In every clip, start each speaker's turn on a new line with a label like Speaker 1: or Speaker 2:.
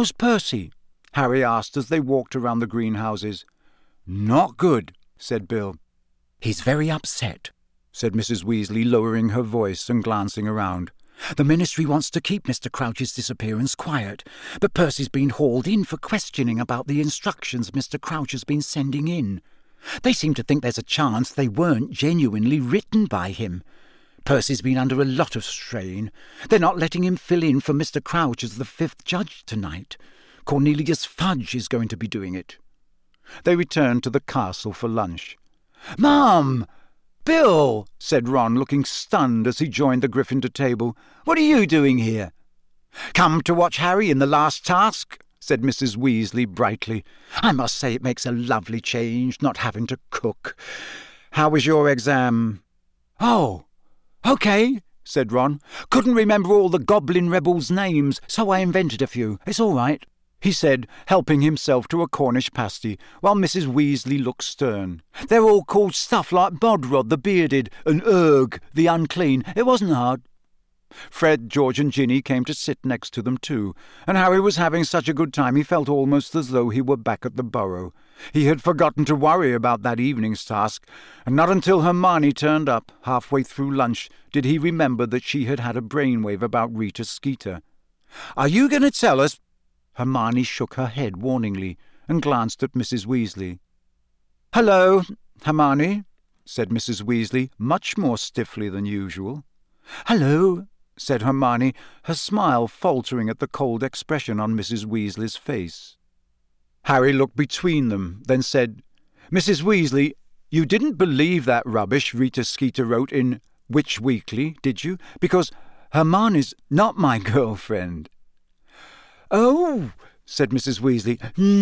Speaker 1: "How's Percy?" Harry asked as they walked around the greenhouses. "Not good," said Bill. "He's very upset," said Mrs. Weasley, lowering her voice and glancing around. "The Ministry wants to keep Mr. Crouch's disappearance quiet, but Percy's been hauled in for questioning about the instructions Mr. Crouch has been sending in. They seem to think there's a chance they weren't genuinely written by him. Percy's been under a lot of strain. They're not letting him fill in for Mr. Crouch as the 5th judge tonight. Cornelius Fudge is going to be doing it." They returned to the castle for lunch. "Mum! Bill!" said Ron, looking stunned as he joined the Gryffindor table. "What are you doing here?" "Come to watch Harry in the last task," said Mrs. Weasley brightly. "I must say it makes a lovely change, not having to cook. How was your exam?" "Oh, OK," said Ron. "Couldn't remember all the Goblin Rebels' names, so I invented a few. It's all right," he said, helping himself to a Cornish pasty, while Mrs. Weasley looked stern. "They're all called stuff like Bodrod the Bearded and Urg the Unclean. It wasn't hard." Fred, George and Ginny came to sit next to them too, and Harry was having such a good time he felt almost as though he were back at the Burrow. He had forgotten to worry about that evening's task, and not until Hermione turned up, halfway through lunch, did he remember that she had had a brainwave about Rita Skeeter. "Are you going to tell us—" Hermione shook her head warningly and glanced at Mrs. Weasley. "Hello, Hermione," said Mrs. Weasley, much more stiffly than usual. "Hello," said Hermione, her smile faltering at the cold expression on Mrs. Weasley's face. Harry looked between them, then said, "Mrs. Weasley, you didn't believe that rubbish Rita Skeeter wrote in Witch Weekly, did you? Because Hermione's not my girlfriend." "Oh," said Mrs. Weasley,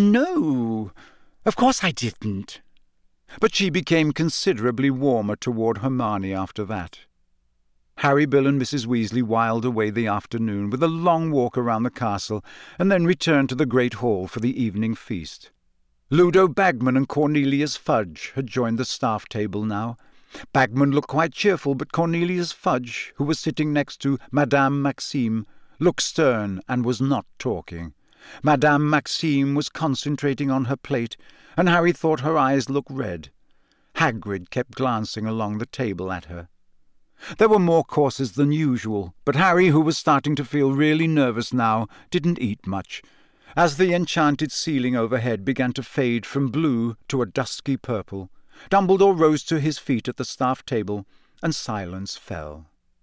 Speaker 1: "no, of course I didn't." But she became considerably warmer toward Hermione after that. Harry, Bill and Mrs. Weasley whiled away the afternoon with a long walk around the castle, and then returned to the great hall for the evening feast. Ludo Bagman and Cornelius Fudge had joined the staff table now. Bagman looked quite cheerful, but Cornelius Fudge, who was sitting next to Madame Maxime, looked stern and was not talking. Madame Maxime was concentrating on her plate, and Harry thought her eyes looked red. Hagrid kept glancing along the table at her. There were more courses than usual, but Harry, who was starting to feel really nervous now, didn't eat much. As the enchanted ceiling overhead began to fade from blue to a dusky purple, Dumbledore rose to his feet at the staff table, and silence fell.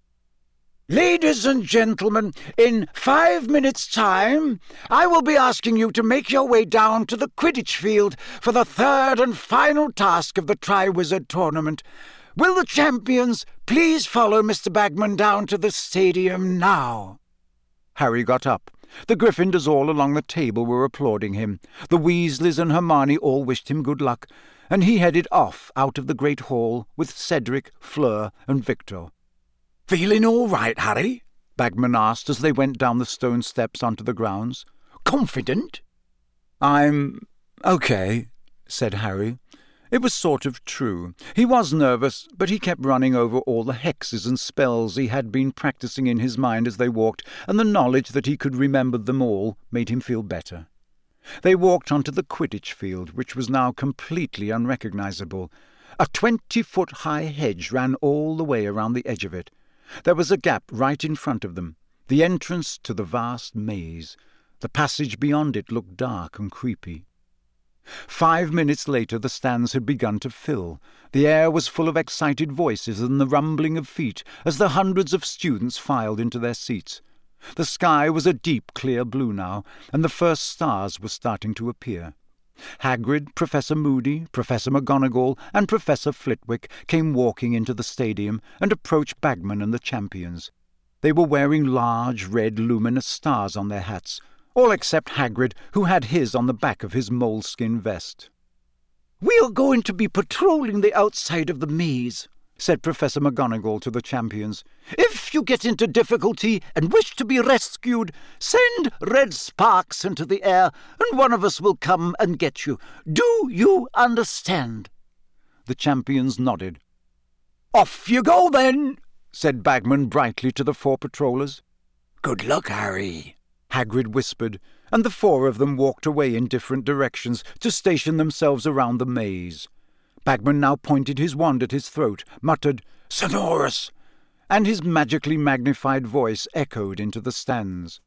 Speaker 1: "Ladies and gentlemen, in 5 minutes' time, I will be asking you to make your way down to the Quidditch field for the 3rd and final task of the Triwizard Tournament. Will the champions please follow Mr. Bagman down to the stadium now?" Harry got up. The Gryffindors all along the table were applauding him. The Weasleys and Hermione all wished him good luck, and he headed off out of the great hall with Cedric, Fleur, and Victor. "Feeling all right, Harry?" Bagman asked as they went down the stone steps onto the grounds. "Confident?" "I'm okay," said Harry. It was sort of true. He was nervous, but he kept running over all the hexes and spells he had been practicing in his mind as they walked, and the knowledge that he could remember them all made him feel better. They walked onto the Quidditch field, which was now completely unrecognizable. A 20-foot-high hedge ran all the way around the edge of it. There was a gap right in front of them, the entrance to the vast maze. The passage beyond it looked dark and creepy. 5 minutes later the stands had begun to fill. The air was full of excited voices and the rumbling of feet as the hundreds of students filed into their seats. The sky was a deep, clear blue now, and the first stars were starting to appear. Hagrid, Professor Moody, Professor McGonagall, and Professor Flitwick came walking into the stadium and approached Bagman and the champions. They were wearing large, red, luminous stars on their hats, all except Hagrid, who had his on the back of his moleskin vest. "We are going to be patrolling the outside of the maze," said Professor McGonagall to the champions. "If you get into difficulty and wish to be rescued, send red sparks into the air, and one of us will come and get you. Do you understand?" The champions nodded. "Off you go, then," said Bagman brightly to the 4 patrollers. "Good luck, Harry," Hagrid whispered, and the four of them walked away in different directions to station themselves around the maze. Bagman now pointed his wand at his throat, muttered, "Sonorous!" and his magically magnified voice echoed into the stands.